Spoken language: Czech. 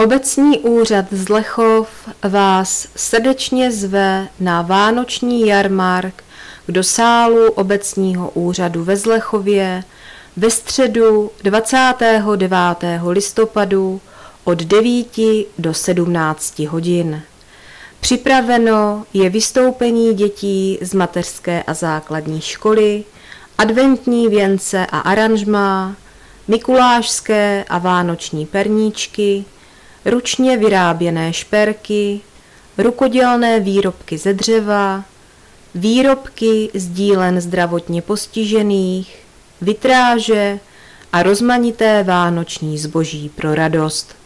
Obecní úřad Zlechov vás srdečně zve na vánoční jarmark do sálu obecního úřadu ve Zlechově ve středu 29. listopadu od 9 do 17 hodin. Připraveno je vystoupení dětí z mateřské a základní školy, adventní věnce a aranžmá, mikulášské a vánoční perníčky, ručně vyráběné šperky, rukodělné výrobky ze dřeva, výrobky z dílen zdravotně postižených, vitráže a rozmanité vánoční zboží pro radost.